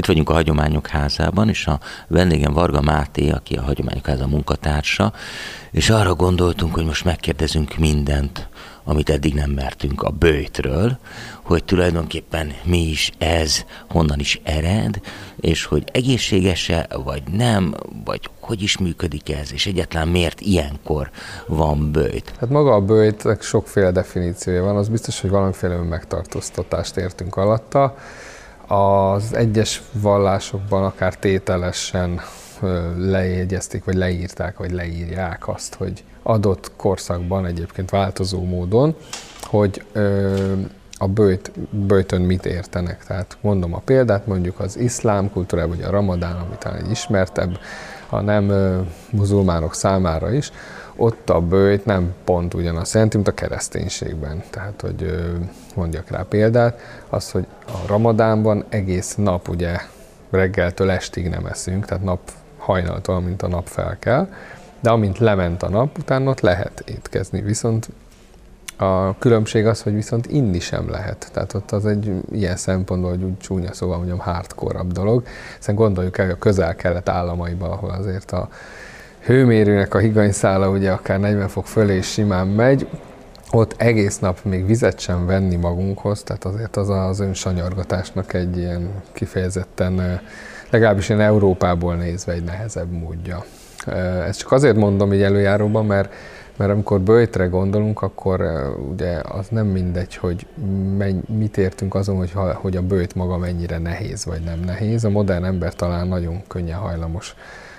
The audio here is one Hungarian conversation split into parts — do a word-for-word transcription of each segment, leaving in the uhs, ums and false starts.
Itt vagyunk a Hagyományok Házában, és a vendégem Varga Máté, aki a Hagyományok Háza munkatársa, és arra gondoltunk, hogy most megkérdezünk mindent, amit eddig nem mertünk a böjtről, hogy tulajdonképpen mi is ez, honnan is ered, és hogy egészséges-e, vagy nem, vagy hogy is működik ez, és egyáltalán miért ilyenkor van böjt. Hát maga a böjtnek sokféle definíciója van, az biztos, hogy valamiféle önmegtartóztatást értünk alatta. Az egyes vallásokban akár tételesen lejegyezték, vagy leírták, vagy leírják azt, hogy adott korszakban egyébként változó módon, hogy a böjt, böjtön mit értenek. Tehát mondom a példát, mondjuk az iszlám kultúrában, vagy a ramadán, ami talán egy ismertebb, a nem muzulmánok számára is, ott a böjt nem pont ugyanazt jelenti, mint a kereszténységben. Tehát, hogy mondjak rá példát, az, hogy a ramadánban egész nap ugye reggeltől estig nem eszünk, tehát nap hajnaltól, mint a nap felkel, de amint lement a nap, utána ott lehet étkezni. Viszont a különbség az, hogy viszont inni sem lehet. Tehát ott az egy ilyen szempontból, hogy úgy csúnya szóval mondjam, hardcore-abb dolog. Hiszen gondoljuk el, hogy a közel-kelet államaiban, ahol azért a hőmérőnek a higanyszála ugye akár negyven fok fölé is simán megy, ott egész nap még vizet sem venni magunkhoz, tehát azért az az önsanyargatásnak egy ilyen kifejezetten, legalábbis én Európából nézve egy nehezebb módja. Ezt csak azért mondom így előjáróban, mert, mert amikor böjtre gondolunk, akkor ugye az nem mindegy, hogy menny, mit értünk azon, hogy, hogy a böjt maga mennyire nehéz vagy nem nehéz. A modern ember talán nagyon könnyen hajlamos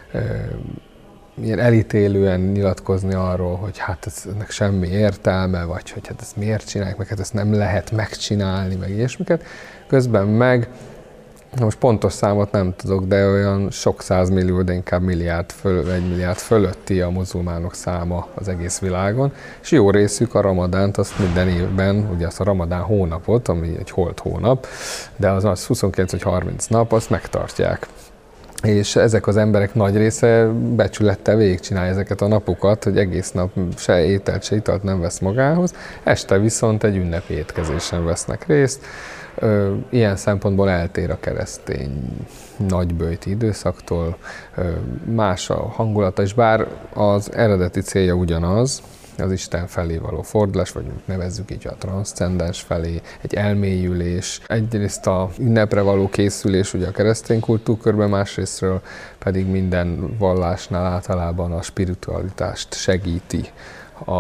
ilyen elítélően nyilatkozni arról, hogy hát ez, ennek semmi értelme, vagy hogy hát ezt miért csinálják, meg hát ezt nem lehet megcsinálni, meg ilyesmiket. Közben meg, most pontos számot nem tudok, de olyan sok százmillió, de inkább milliárd föl, egy milliárd fölötti a muzulmánok száma az egész világon, és jó részük a ramadánt, azt minden évben, ugye azt a ramadán hónapot, ami egy holt hónap, de az, az huszonkilenc vagy harminc nap, azt megtartják. És ezek az emberek nagy része becsülettel végigcsinálja ezeket a napokat, hogy egész nap se ételt, se italt nem vesz magához, este viszont egy ünnepi étkezésen vesznek részt. Ilyen szempontból eltér a keresztény nagyböjti időszaktól, más a hangulata, és bár az eredeti célja ugyanaz, az Isten felé való fordulás, vagy nevezzük így a transzcendens felé, egy elmélyülés, egyrészt a ünnepre való készülés ugye a keresztény kultúrkörben, másrésztről pedig minden vallásnál általában a spiritualitást segíti a,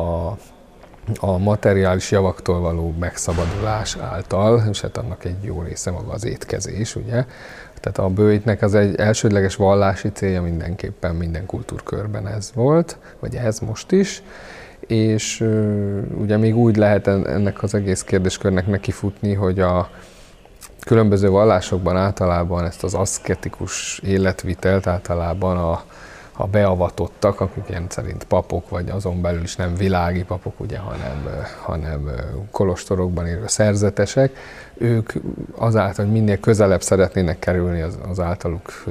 a materiális javaktól való megszabadulás által, és hát annak egy jó része maga az étkezés, ugye. Tehát a böjtnek az egy elsődleges vallási célja mindenképpen minden kultúrkörben ez volt, vagy ez most is, és uh, ugye még úgy lehet ennek az egész kérdéskörnek nekifutni, hogy a különböző vallásokban általában ezt az aszketikus életvitelt általában a, a beavatottak, akik ilyen szerint papok, vagy azon belül is nem világi papok, ugye, hanem, hanem kolostorokban élő szerzetesek, ők azáltal, hogy minél közelebb szeretnének kerülni az, az általuk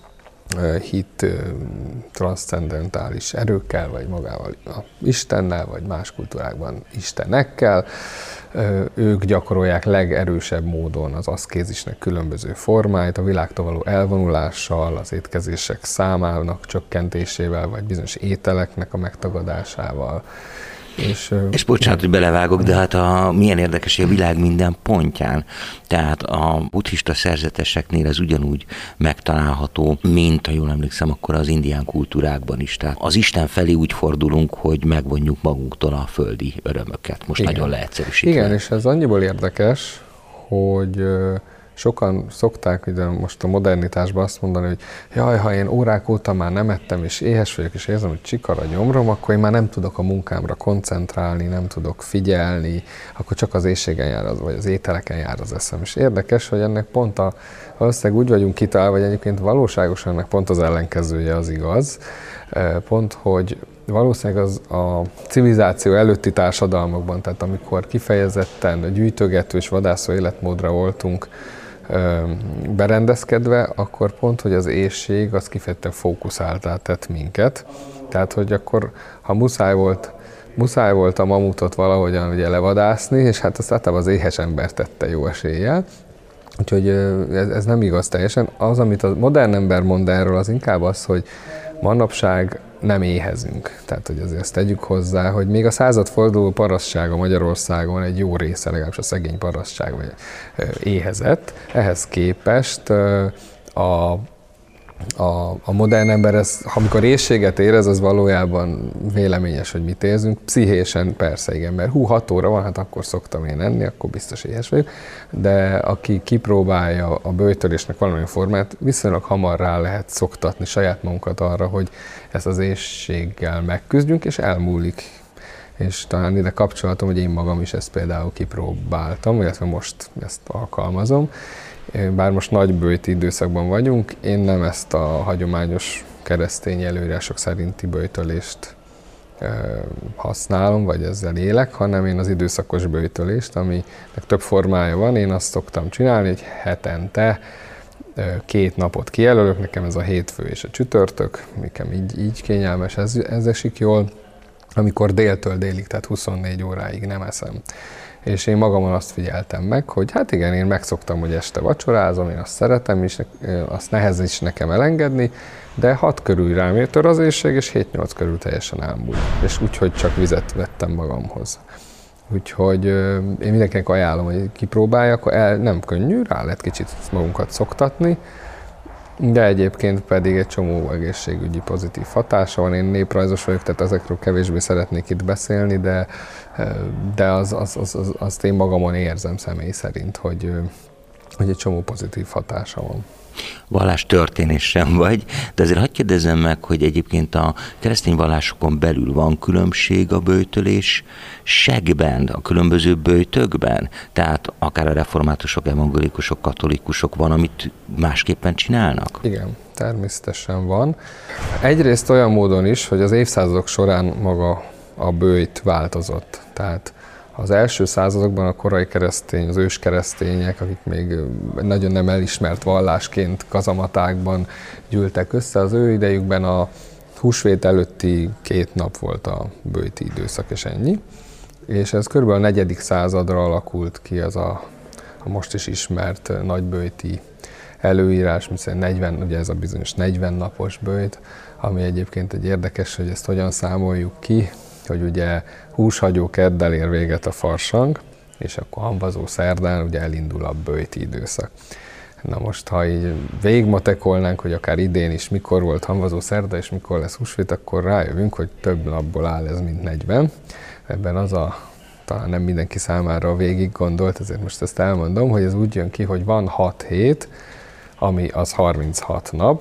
hit transzcendentális erőkkel, vagy magával a Istennel, vagy más kultúrákban istenekkel. Ők gyakorolják legerősebb módon az aszkézisnek különböző formáit, a világtól való elvonulással, az étkezések számának csökkentésével, vagy bizonyos ételeknek a megtagadásával. És, és bocsánat, hogy belevágok, de hát a, milyen érdekes, hogy a világ minden pontján. Tehát a buddhista szerzeteseknél ez ugyanúgy megtalálható, mint, ha jól emlékszem, akkor az indián kultúrákban is. Tehát az Isten felé úgy fordulunk, hogy megvonjuk magunktól a földi örömöket. Most igen. Nagyon leegyszerűsítve. Igen, és ez annyiból érdekes, hogy sokan szokták ugye most a modernitásban azt mondani, hogy jaj, ha én órák óta már nem ettem, és éhes vagyok, és érzem, hogy csikar a gyomrom, akkor én már nem tudok a munkámra koncentrálni, nem tudok figyelni, akkor csak az éhségen jár az, vagy az ételeken jár az eszem. És érdekes, hogy ennek pont a, valószínűleg úgy vagyunk kitalálva, vagy egyébként valóságosan ennek pont az ellenkezője az igaz, pont, hogy valószínűleg az a civilizáció előtti társadalmakban, tehát amikor kifejezetten gyűjtögető és vadászó életmódra voltunk berendezkedve, akkor pont, hogy az éhség az kifejezetten fókuszáltá tett minket. Tehát, hogy akkor, ha muszáj volt, muszáj volt a mamutot valahogyan ugye levadászni, és hát azt általában az éhes ember tette jó eséllyel, Úgyhogy ez, ez nem igaz teljesen. Az, amit a modern ember mond erről, az inkább az, hogy manapság nem éhezünk. Tehát, hogy azért ezt tegyük hozzá, hogy még a századforduló parasztsága Magyarországon egy jó része, legalábbis a szegény parasztság vagy éhezett. Ehhez képest a A, a modern ember, ez, amikor éhséget érez, az valójában véleményes, hogy mit érzünk. Pszichésen persze, igen, mert hú, hat óra van, hát akkor szoktam én enni, akkor biztos éhes vagyok. De aki kipróbálja a böjtölésnek valamilyen formát, viszonylag hamar rá lehet szoktatni saját magunkat arra, hogy ezt az éhséggel megküzdjünk, és elmúlik. És talán ide kapcsolatom, hogy én magam is ezt például kipróbáltam, illetve most ezt alkalmazom. Bár most nagy böjti időszakban vagyunk, én nem ezt a hagyományos keresztény előírások szerinti böjtölést használom, vagy ezzel élek, hanem én az időszakos böjtölést, aminek több formája van, én azt szoktam csinálni, hogy hetente két napot kijelölök, nekem ez a hétfő és a csütörtök, nekem így, így kényelmes, ez, ez esik jól, amikor déltől délig, tehát huszonnégy óráig nem eszem. És én magamon azt figyeltem meg, hogy hát igen, én megszoktam, hogy este vacsorázom, én azt szeretem, és azt nehéz is nekem elengedni, de hat körül rám tör az éhség, és hét-nyolc körül teljesen elmúlt. És úgyhogy csak vizet vettem magamhoz. Úgyhogy én mindenkinek ajánlom, hogy kipróbálja, akkor el, nem könnyű, rá lehet kicsit magunkat szoktatni, de egyébként pedig egy csomó egészségügyi pozitív hatása van. Én néprajzos vagyok, tehát ezekről kevésbé szeretnék itt beszélni, de, de az, az, az, az, azt én magamon érzem személy szerint, hogy, hogy egy csomó pozitív hatása van. Vallás történés sem vagy, de azért hadd kérdezzem meg, hogy egyébként a keresztény vallásokon belül van különbség a böjtölés segben, a különböző böjtökben? Tehát akár a reformátusok, evangélikusok, katolikusok van, amit másképpen csinálnak? Igen, természetesen van. Egyrészt olyan módon is, hogy az évszázadok során maga a böjt változott. Tehát az első századokban a korai keresztény, az őskeresztények, akik még nagyon nem elismert vallásként kazamatákban gyűltek össze, az ő idejükben a húsvét előtti két nap volt a böjti időszak, és ennyi. És ez körülbelül a negyedik századra alakult ki az a, a most is ismert nagyböjti előírás, mint negyven, ugye ez a bizonyos negyven napos böjt, ami egyébként egy érdekes, hogy ezt hogyan számoljuk ki, hogy ugye húshagyó keddel ér véget a farsang, és akkor hamvazó szerdán ugye elindul a böjti időszak. Na most, ha így végigmatekolnánk, hogy akár idén is mikor volt hamvazó szerda, és mikor lesz húsvét, akkor rájövünk, hogy több napból áll ez, mint negyven. Ebben az a, talán nem mindenki számára végig gondolt, ezért most ezt elmondom, hogy ez úgy jön ki, hogy van hat hét, ami az harminchat nap,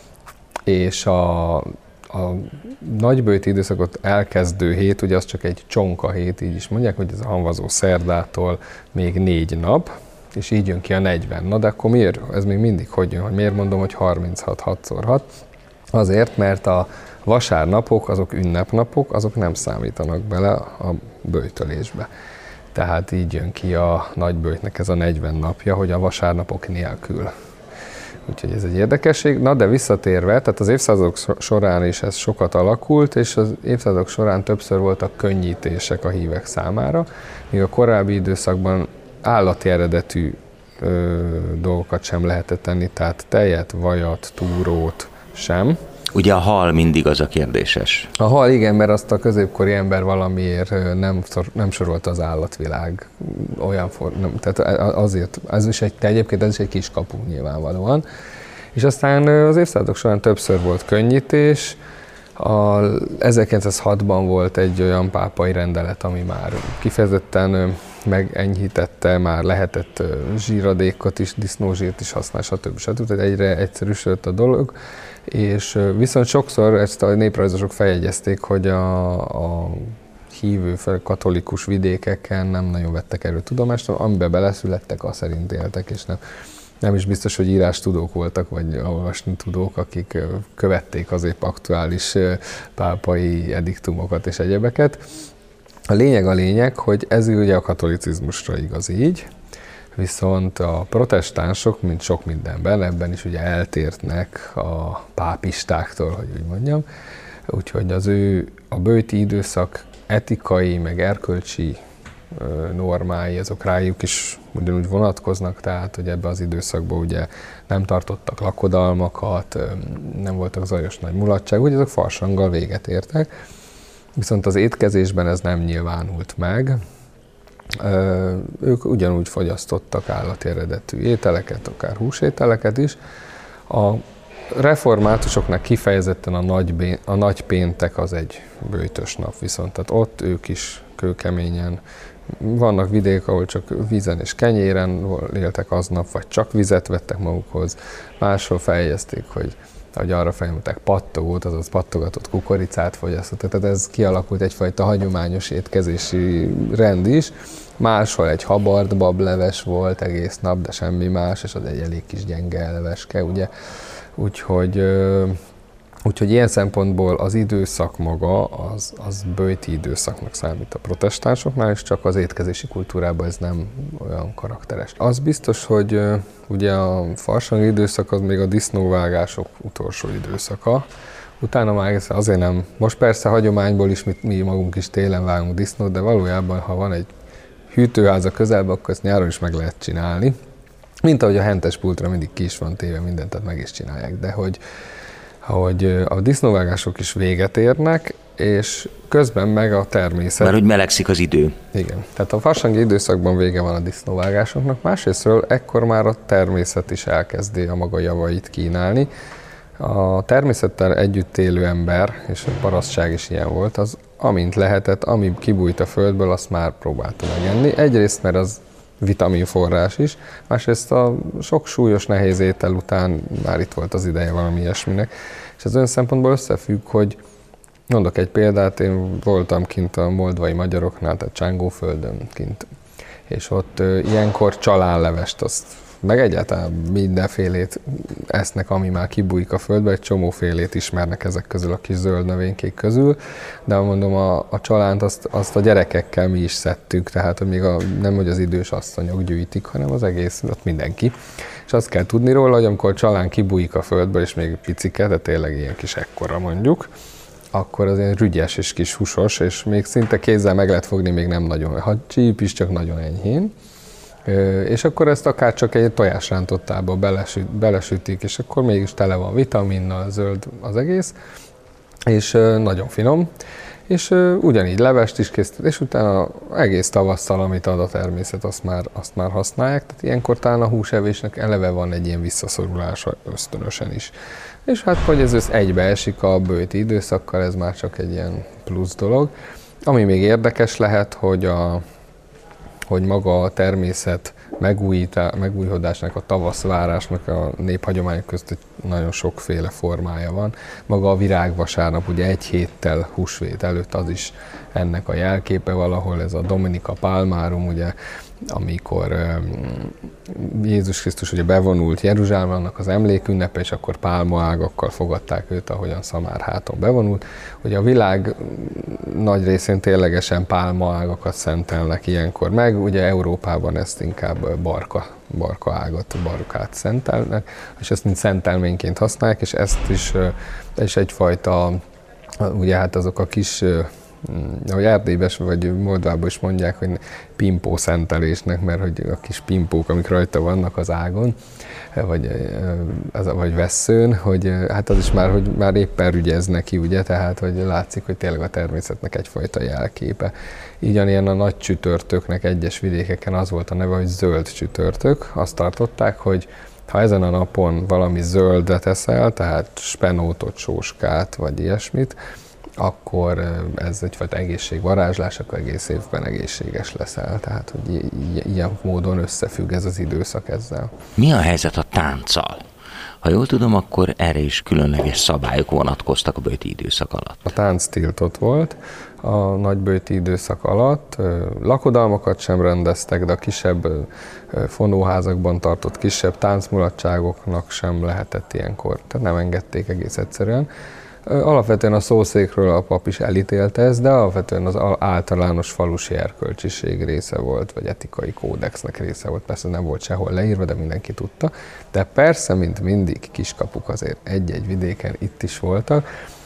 és a A nagyböjti időszakot elkezdő hét, ugye az csak egy csonka hét, így is mondják, hogy ez a hamvazó szerdától még négy nap, és így jön ki a negyven. Na de akkor miért? Ez még mindig hogy jön? Hogy miért mondom, hogy harminchat, hatszor hat? Azért, mert a vasárnapok, azok ünnepnapok, azok nem számítanak bele a böjtölésbe. Tehát így jön ki a nagyböjtnek ez a negyven napja, hogy a vasárnapok nélkül. Úgyhogy ez egy érdekesség. Na, de visszatérve, tehát az évszázadok során is ez sokat alakult, és az évszázadok során többször voltak könnyítések a hívek számára, míg a korábbi időszakban állati eredetű ö, dolgokat sem lehetett tenni, tehát tejet, vajat, túrót sem. Ugye a hal mindig az a kérdéses. A hal igen, mert azt a középkori ember valamiért nem, nem sorolta az állatvilág olyan formában, tehát azért, ez is egy, egyébként ez is egy kis kapu nyilvánvalóan. És aztán az évszázadok során többször volt könnyítés. A ezerkilencszázhatban volt egy olyan pápai rendelet, ami már kifejezetten megenyhítette, már lehetett zsíradékot is, disznózsírt is használni, stb. stb. Tehát egyre egyszerűsödött a dolog. És viszont sokszor ezt a néprajzosok feljegyezték, hogy a, a hívő katolikus vidékeken nem nagyon vettek erről tudomást, amiben beleszülettek, azt szerint éltek, és nem, nem is biztos, hogy írástudók voltak, vagy olvasni tudók, akik követték az épp aktuális pápai ediktumokat és egyebeket. A lényeg a lényeg, hogy ez ugye a katolicizmusra igaz így, viszont a protestánsok, mint sok mindenben, ebben is ugye eltértnek a pápistáktól, hogy úgy mondjam. Úgyhogy az ő a böjti időszak etikai, meg erkölcsi normái, azok rájuk is ugyanúgy vonatkoznak, tehát hogy ebben az időszakban ugye nem tartottak lakodalmakat, nem voltak zajos nagy mulatság, ugye azok farsanggal véget értek. Viszont az étkezésben ez nem nyilvánult meg. Ők ugyanúgy fogyasztottak állati eredetű ételeket, akár húsételeket is. A reformátusoknak kifejezetten a nagy, a nagy péntek az egy böjtös nap viszont, tehát ott ők is kőkeményen. Vannak vidék, ahol csak vízen és kenyéren éltek aznap, vagy csak vizet vettek magukhoz. Máshol feljegyezték, hogy ahogy arra fejlődtek, pattogót, azaz pattogatott kukoricát fogyasztottak. Tehát ez kialakult egyfajta hagyományos étkezési rend is. Máshol egy habart bableves volt egész nap, de semmi más, és az egy elég kis gyenge leveske, ugye. Úgyhogy, úgyhogy ilyen szempontból az időszak maga, az, az böjti időszaknak számít a protestánsoknál, és csak az étkezési kultúrában ez nem olyan karakteres. Az biztos, hogy ugye a farsangi időszak az még a disznóvágások utolsó időszaka. Utána már azért nem, most persze hagyományból is mi, mi magunk is télen vágunk disznót, de valójában, ha van egy hűtőház a közelben, akkor ezt nyáron is meg lehet csinálni. Mint ahogy a hentes pultra mindig ki is van téve mindent, tehát meg is csinálják, de hogy, hogy a disznóvágások is véget érnek, és közben meg a természet... Mert hogy melegszik az idő. Igen. Tehát a farsangi időszakban vége van a disznóvágásoknak, másrésztről ekkor már a természet is elkezdi a maga javait kínálni. A természettel együtt élő ember, és a parasztság is ilyen volt, az amint lehetett, ami kibújt a földből, azt már próbálta megenni. Egyrészt, mert az vitaminforrás is, másrészt a sok súlyos nehéz étel után már itt volt az ideje valami ilyesminek. És ez olyan szempontból összefügg, hogy mondok egy példát, én voltam kint a moldvai magyaroknál, tehát Csángóföldön kint, és ott ö, ilyenkor csalánlevest, azt meg egyáltalán mindenfélét esznek, ami már kibújik a földbe, egy csomófélét ismernek ezek közül a kis zöld növénykék közül, de mondom, a, a csalánt azt, azt a gyerekekkel mi is szedtük, tehát hogy még a, nem hogy az idős asszonyok gyűjtik, hanem az egész, ott mindenki. És azt kell tudni róla, hogy amikor a csalán kibújik a földből, és még picike, de tényleg ilyen kis ekkora mondjuk, akkor az ilyen rügyes és kis húsos, és még szinte kézzel meg lehet fogni, még nem nagyon, ha csíp is, csak nagyon enyhén. És akkor ezt akár csak egy tojásrántottába belesüt, belesütik, és akkor mégis tele van vitaminnal, zöld az egész, és nagyon finom. És ugyanígy levest is készít, és utána egész tavasszal, amit ad a természet, azt már, azt már használják. Tehát ilyenkor talán a húsevésnek eleve van egy ilyen visszaszorulása ösztönösen is. És hát, hogy ez egybeesik a böjti időszakkal, ez már csak egy ilyen plusz dolog. Ami még érdekes lehet, hogy a hogy maga a természet megújulásnak, a tavaszvárásnak a néphagyományok között nagyon sokféle formája van. Maga a virágvasárnap, ugye egy héttel húsvét előtt az is ennek a jelképe valahol, ez a Dominica Palmarum, ugye, amikor Jézus Krisztus ugye bevonult Jeruzsálembe, annak az emlékünnepe, és akkor pálmaágakkal fogadták őt, ahogyan szamárháton bevonult. Ugye a világ nagy részén ténylegesen pálmaágakat szentelnek ilyenkor meg, ugye Európában ezt inkább barka, barkaágat, barkát szentelnek, és ezt mint szentelményként használják, és ezt is, is egyfajta, ugye hát azok a kis, ahogy Erdélyben vagy Moldvában is mondják, hogy pimpó szentelésnek, mert hogy a kis pimpók, amik rajta vannak az ágon, vagy, az, vagy vesszőn, hogy hát az is már, hogy már éppen rügyeznek ki, ugye, tehát hogy látszik, hogy tényleg a természetnek egyfajta jelképe. Ugyanilyen a nagy csütörtöknek egyes vidékeken az volt a neve, hogy zöld csütörtök. Azt tartották, hogy ha ezen a napon valami zöldet eszel, tehát spenótot, sóskát, vagy ilyesmit, akkor ez egyfajta egészségvarázslás, akkor egész évben egészséges leszel. Tehát, hogy ilyen módon összefügg ez az időszak ezzel. Mi a helyzet a tánccal? Ha jól tudom, akkor erre is különleges szabályok vonatkoztak a böjti időszak alatt. A tánc tiltott volt a nagyböjti időszak alatt. Lakodalmakat sem rendeztek, de a kisebb fonóházakban tartott kisebb táncmulatságoknak sem lehetett ilyenkor. Tehát nem engedték egész egyszerűen. Alapvetően a szószékről a pap is elítélte ezt, de alapvetően az általános falusi erkölcsiség része volt, vagy etikai kódexnek része volt. Persze nem volt sehol leírva, de mindenki tudta. De persze, mint mindig, kiskapuk azért egy-egy vidéken itt is voltak.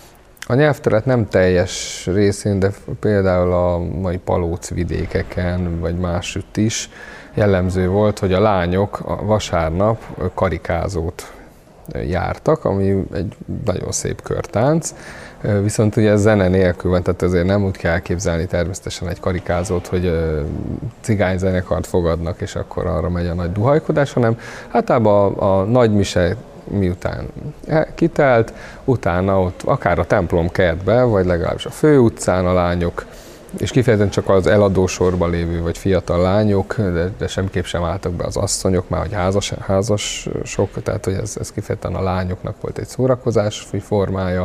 A nyelvterület nem teljes részén, de például a mai Palóc vidékeken, vagy másütt is jellemző volt, hogy a lányok a vasárnap karikázót jártak, ami egy nagyon szép körtánc, viszont ugye ez zene nélkül van, tehát azért nem úgy kell elképzelni természetesen egy karikázót, hogy cigányzenekart fogadnak, és akkor arra megy a nagy duhajkodás, hanem általában a, a nagy mise miután kitelt, utána ott akár a templom kertben, vagy legalábbis a főutcán a lányok, és kifejezetten csak az eladósorban lévő vagy fiatal lányok, de, de semmiképp sem álltak be az asszonyok, már hogy házas, házasok, tehát hogy ez, ez kifejezetten a lányoknak volt egy szórakozás formája,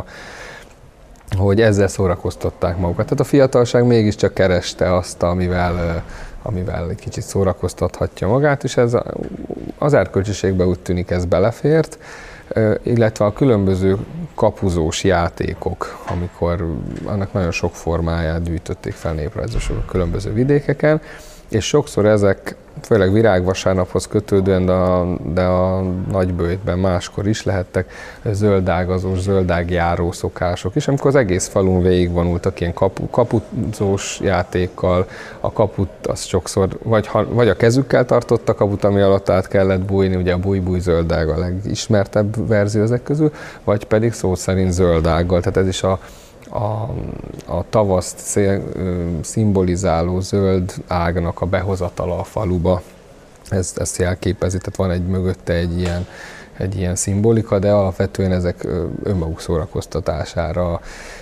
hogy ezzel szórakoztatták magukat. Tehát a fiatalság mégiscsak kereste azt, amivel, amivel egy kicsit szórakoztathatja magát, és ez az erkölcsiségben úgy tűnik ez belefért, illetve a különböző kapuzós játékok, amikor annak nagyon sok formáját gyűjtötték fel néprajzosok a különböző vidékeken, és sokszor ezek, főleg virágvasárnaphoz kötődően, de a, de a nagyböjtben máskor is lehettek zöldágazós, zöldágjáró szokások is, amikor az egész falun végigvonultak ilyen kapu, kapuzós játékkal, a kaput az sokszor vagy, vagy a kezükkel tartott a kaput, ami alatt át kellett bújni, ugye a búj-búj zöldág a legismertebb verzió ezek közül, vagy pedig szó szerint zöldággal, tehát ez is a A, a tavaszt szél, szimbolizáló zöld ágnak a behozatala a faluba. Ez, ezt jelképezi, tehát van egy mögötte egy ilyen, egy ilyen szimbolika, de alapvetően ezek önmaguk szórakoztatására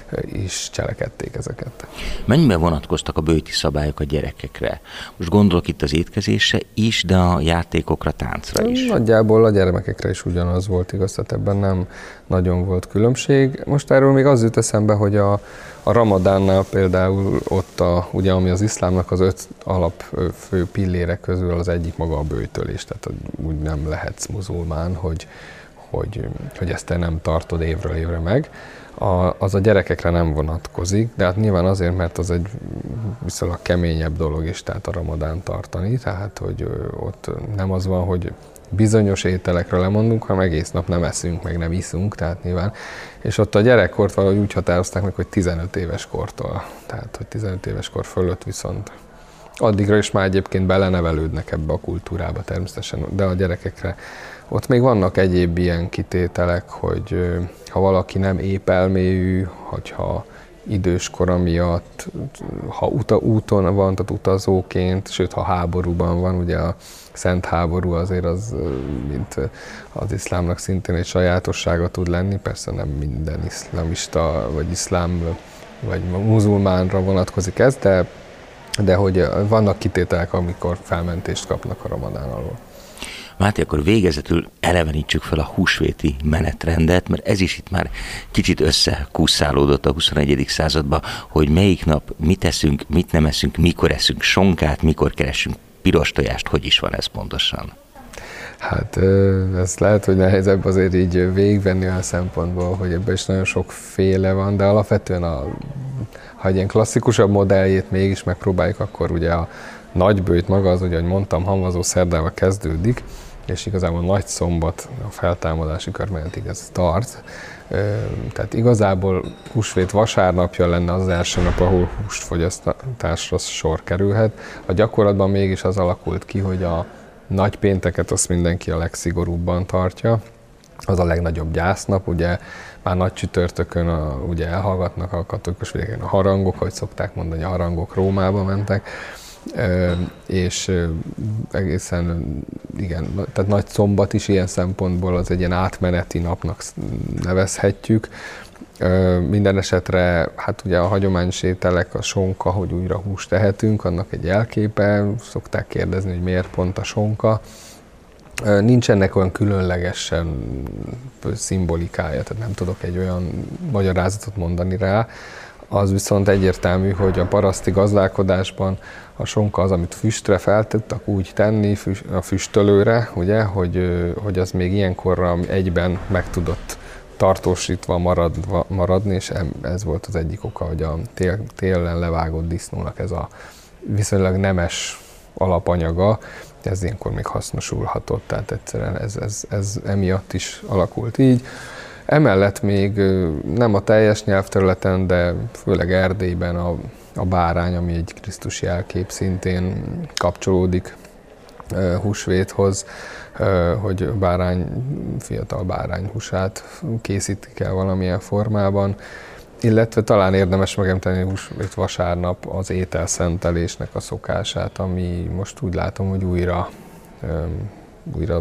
is cselekedték ezeket. Mennyiben vonatkoztak a böjti szabályok a gyerekekre? Most gondolok itt az étkezésre is, de a játékokra, táncra is. Nagyjából a gyermekekre is ugyanaz volt, igaz, tehát ebben nem nagyon volt különbség. Most erről még az jut eszembe, hogy a, a Ramadánnál például ott, a, ugye, ami az iszlámnak az öt alap fő pillére közül az egyik maga a böjtölés, tehát úgy nem lehetsz muzulmán, hogy, hogy, hogy ezt te nem tartod évről évre meg. A, az a gyerekekre nem vonatkozik, de hát nyilván azért, mert az egy viszonylag keményebb dolog is, tehát a Ramadán tartani, tehát hogy ott nem az van, hogy bizonyos ételekről lemondunk, hanem egész nap nem eszünk, meg nem iszunk, tehát nyilván. És ott a gyerekkort valahogy úgy határozták meg, hogy tizenöt éves kortól, tehát hogy tizenöt éves kor fölött viszont addigra is már egyébként belenevelődnek ebbe a kultúrába természetesen, de a gyerekekre ott még vannak egyéb ilyen kitételek, hogy ha valaki nem épelmélyű, hogyha időskora miatt, ha uta, úton van, tehát utazóként, sőt, ha háborúban van, ugye a szent háború azért az, mint az iszlámnak szintén egy sajátossága tud lenni, persze nem minden iszlamista, vagy iszlám, vagy muzulmánra vonatkozik ez, de, de hogy vannak kitételek, amikor felmentést kapnak a Ramadán alól. Máté, akkor végezetül elevenítsük fel a húsvéti menetrendet, mert ez is itt már kicsit összekusszálódott a huszonegyedik században, hogy melyik nap mit eszünk, mit nem eszünk, mikor eszünk sonkát, mikor keresünk piros tojást, hogy is van ez pontosan? Hát ez lehet, hogy nehezebb azért így végigvenni olyan szempontból, hogy ebben is nagyon sokféle van, de alapvetően a, ha egy ilyen klasszikusabb modelljét mégis megpróbáljuk, akkor ugye a nagyböjt maga az, ugye, ahogy mondtam, hamvazó szerdával kezdődik, és igazából nagy szombat a feltámadási körmenetig ez tart. Tehát igazából húsvét vasárnapja lenne az első nap, ahol húsfogyasztásra sor kerülhet. A gyakorlatban mégis az alakult ki, hogy a nagy pénteket azt mindenki a legszigorúbban tartja. Az a legnagyobb gyásznap, ugye már nagy csütörtökön a, ugye elhallgatnak a katolikus vidéken a harangok, ahogy szokták mondani, a harangok Rómába mentek. És egészen, igen, tehát nagy szombat is ilyen szempontból az egy ilyen átmeneti napnak nevezhetjük. Minden esetre, hát ugye a hagyományos ételek, a sonka, hogy újra húst tehetünk, annak egy jelképe, szokták kérdezni, hogy miért pont a sonka. Nincs ennek olyan különlegesen szimbolikája, tehát nem tudok egy olyan magyarázatot mondani rá. Az viszont egyértelmű, hogy a paraszti gazdálkodásban a sonka az, amit füstre fel tudtak úgy tenni, a füstölőre, ugye, hogy, hogy az még ilyenkorra egyben meg tudott tartósítva maradva, maradni, és ez volt az egyik oka, hogy a tél, télen levágott disznónak ez a viszonylag nemes alapanyaga, ez ilyenkor még hasznosulhatott, tehát egyszerűen ez, ez, ez emiatt is alakult így. Emellett még nem a teljes nyelvterületen, de főleg Erdélyben a, a bárány, ami egy Krisztus jelkép, szintén kapcsolódik húsvéthoz, hogy bárány, fiatal bárány húsát készítik el valamilyen formában, illetve talán érdemes megemlíteni húsvét vasárnap az ételszentelésnek a szokását, ami most úgy látom, hogy újra, újra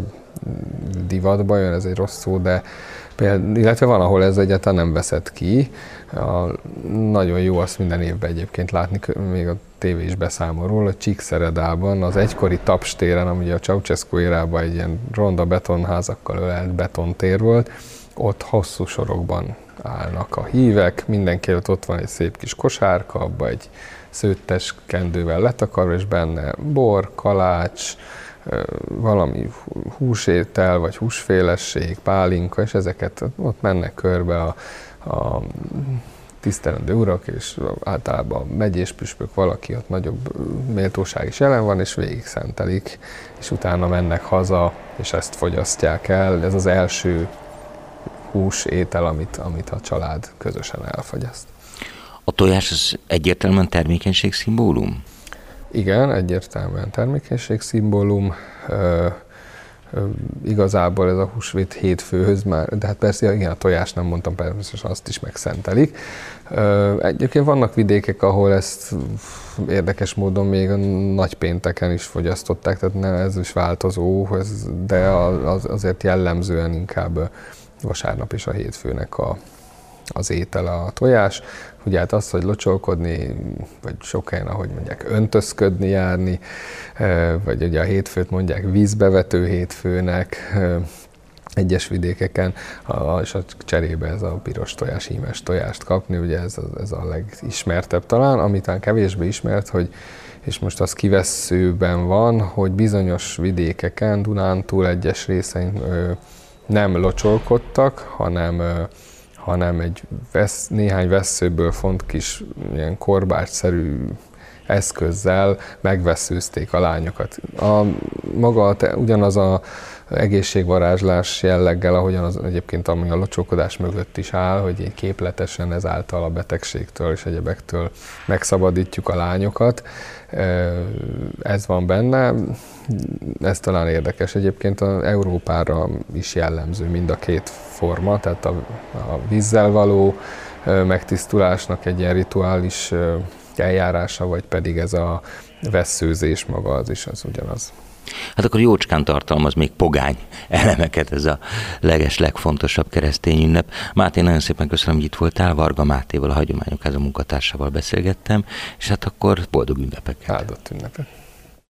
divatba jön, ez egy rossz szó, de például, illetve van, ahol ez egyáltalán nem veszett ki. A, nagyon jó azt minden évben egyébként látni, még a tévé is beszámol róla, hogy Csíkszeredában, az egykori Tapstéren, ami a Ceausescu érában egy ilyen ronda betonházakkal ölelt betontér volt, ott hosszú sorokban állnak a hívek, mindenki előtt ott van egy szép kis kosárka, abba egy szőttes kendővel letakarva, és benne bor, kalács, valami húsétel, vagy húsfélesség, pálinka, és ezeket ott mennek körbe a, a tisztelendő urak, és általában a megyés püspök, valaki ott nagyobb méltóság is jelen van, és végig szentelik, és utána mennek haza, és ezt fogyasztják el. Ez az első hús étel, amit, amit a család közösen elfogyaszt. A tojás az egyértelműen termékenység szimbólum? Igen, egyértelműen termékenység szimbólum. Ö, ö, igazából ez a húsvét hétfőhöz már, de hát persze, igen, a tojást nem mondtam, persze azt is megszentelik. Ö, egyébként vannak vidékek, ahol ezt érdekes módon még a nagypénteken is fogyasztották, tehát nem, ez is változó, ez, de az, azért jellemzően inkább vasárnap és a hétfőnek a, az étele a tojás. Ugye hát az, hogy locsolkodni, vagy sok helyen, ahogy mondják, öntözködni járni, vagy ugye a hétfőt mondják vízbevető hétfőnek egyes vidékeken, és a cserébe ez a piros tojás, hímes tojást kapni, ugye ez a, ez a legismertebb talán, amit talán kevésbé ismert, hogy és most az kivesszőben van, hogy bizonyos vidékeken, Dunántúl egyes részein nem locsolkodtak, hanem hanem egy vesz, néhány vesszőből font kis ilyen korbácsszerű eszközzel megvesszőzték a lányokat. A, maga te, ugyanaz a egészségvarázslás jelleggel, ahogyan az egyébként ami a locsolkodás mögött is áll, hogy így képletesen ezáltal a betegségtől és egyebektől megszabadítjuk a lányokat. Ez van benne. Ez talán érdekes. Egyébként az Európára is jellemző mind a két forma, tehát a, a vízzel való megtisztulásnak egy ilyen rituális eljárása, vagy pedig ez a vesszőzés maga, az is az ugyanaz. Hát akkor jócskán tartalmaz még pogány elemeket ez a leges, legfontosabb keresztény ünnep. Máté, nagyon szépen köszönöm, hogy itt voltál. Varga Mátéval, a Hagyományok Háza munkatársával beszélgettem, és hát akkor boldog ünnepeket. Áldott ünnepet.